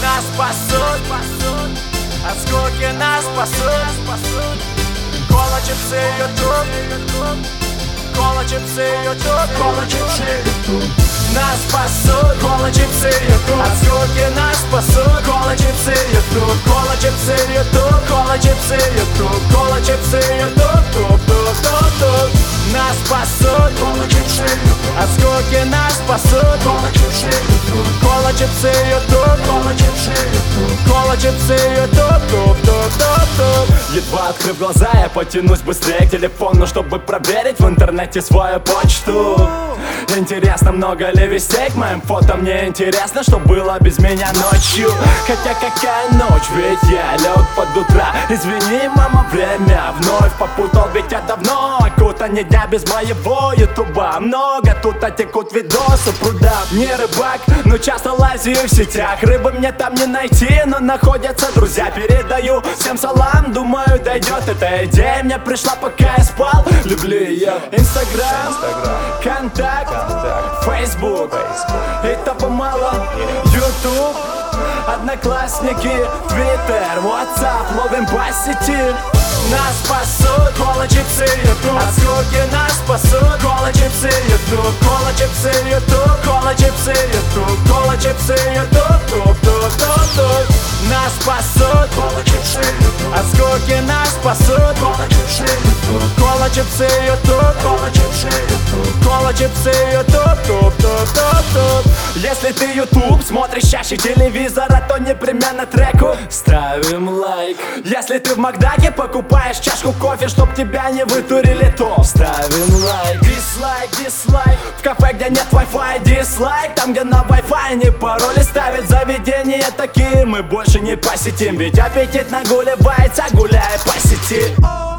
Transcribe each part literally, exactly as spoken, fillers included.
нас спасут, от скуки нас спасут. Кола, чипсы, ютуб, кола, чипсы, ютуб, кола, чипсы, ютуб. Нас спасут, кола, чипсы, ютуб, от скуки нас спасут. Кола, чипсы, ютуб, кола, чипсы, ютуб, кола, чипсы, ютуб, кола, чипсы, ютуб, туп, туп, туп, туп. Нас спасут, кола, чипсы, ютуб, от скуки нас спасут. Кола, чипсы, ютуб, кола, чипсы, ютуб, кола, чипсы, ютуб, кола, чипсы, ютуб, туп, туп, туп, туп. Едва открыв глаза, я потянусь быстрее к телефону, чтобы проверить в интернете свою почту. Интересно, много ли вестей к моим фото? Мне интересно, что было без меня ночью. Хотя какая ночь, ведь я лег под утро. Извини, мама, время вновь попутал, ведь я давно окутан дня без моего ютуба. Много тут отекут видосы пруда. Не рыбак, но часто лазю в сетях. Рыбы мне там не найти, но находятся друзья. Передаю всем салам, думаю, дойдет эта идея. Мне пришла, пока я спал. Люблю ее. Инстаграм, Контакт, Фейсбук, и то помало. Ютуб, Одноклассники, Твиттер, Ватсап, ловим по сети. Нас спасут, кола, чипсы, ютуб, от скуки нас спасут. Кола, чипсы, ютуб, кола, чипсы, ютуб, кола, чипсы, ютуб, кола, чипсы, ютуб, туп, туп, туп, туп. Нас спасут, кола, чипсы, ютуб, от скуки нас спасут. Кола, чипсы, ютуб, кола, чипсы, ютуб, кола, чипсы, ютуб, кола, чипсы, ютуб, туп, туп, туп, туп. Если ты ютуб смотришь чаще телевизора, то непременно треку ставим лайк. Если ты в Макдаке покупаешь чашку кофе, чтоб тебя не вытурили, то ставим лайк. Дизлайк, дизлайк. В кафе, где нет Wi-Fi, дизлайк. Там, где на Wi-Fi не пароли ставят, заведения такие мы больше не посетим. Ведь аппетит нагуливается, гуляя по сети.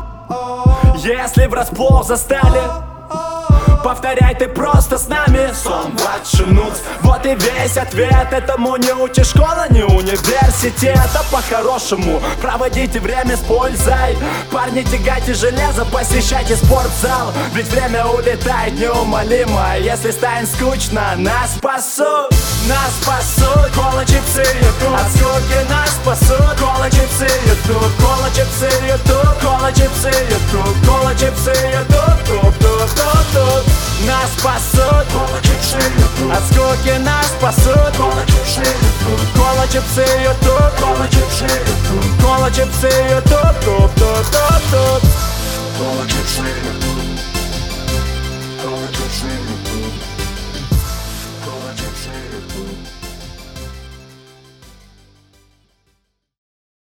Если врасплох застали, повторяй, ты просто с нами. Сон ватшинут. Вот и весь ответ. Этому не учишь школа, не университет. А по-хорошему проводите время с пользой. Парни, тягайте железо, посещайте спортзал. Ведь время улетает неумолимо. Если станет скучно, нас спасут. Нас спасут, кола, чипсы, ютуб, от скуки нас спасут. Кола, чипсы, ютуб, кола, чипсы, ютуб, кола, чипсы, ютуб, кола, чипсы, ютуб, туп, туп, туп, туп. Нас спасут, кола, чипсы, ютуб, от скуки нас спасут. Кола, чипсы, ютуб, кола, чипсы, ютуб, кола, чипсы, ютуб, кола, чипсы, ютуб, туп, туп, туп, туп. Кола, чипсы, ютуб, кола, чипсы, ютуб.